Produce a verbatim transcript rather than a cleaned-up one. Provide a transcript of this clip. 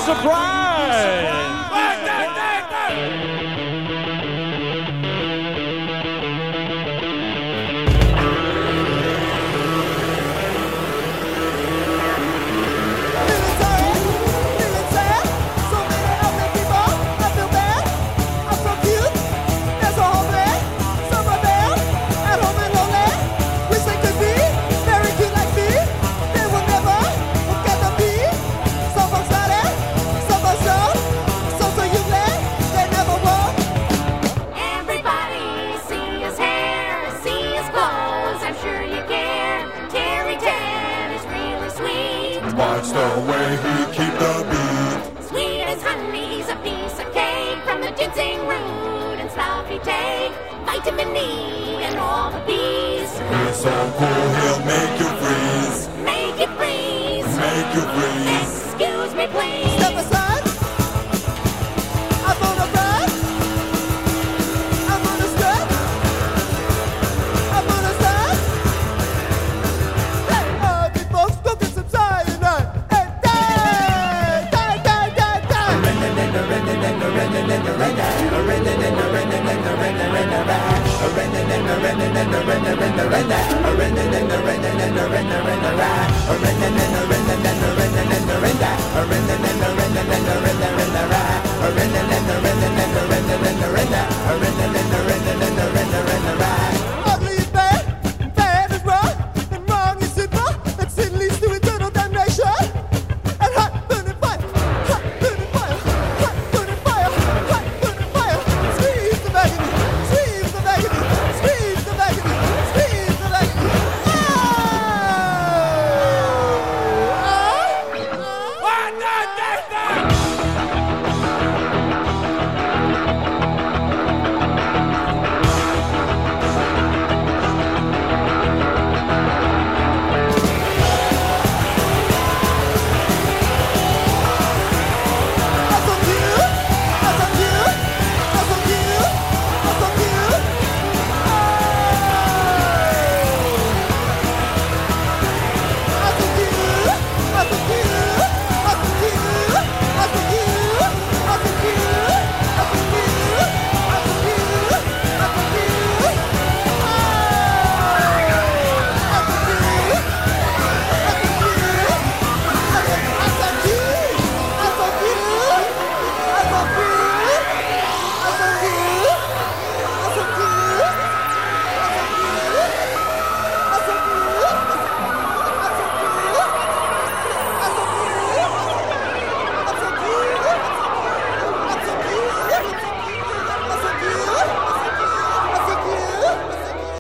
surprise! Watch the way he keep the beat. Sweet as honey, he's a piece of cake. From the ginseng root and stuff he take. Vitamin E and all the bees. He's so cool, he'll make you freeze. Make it freeze. Make you freeze. Excuse me, please. Step aside. I'm on a ride. I'm on a step. I'm on a side. Hey, uh, big folks, go get some cyanide. Hey, die, die, die, die, die. Ugly is bad, bad is wrong, and wrong is sinful, and sin leads to eternal damnation. And hot burning fire, hot burning fire, hot burning fire, hot burning fire. Squeeze the agony, squeeze the agony, squeeze the agony, squeeze the agony. Ah! Ah! What the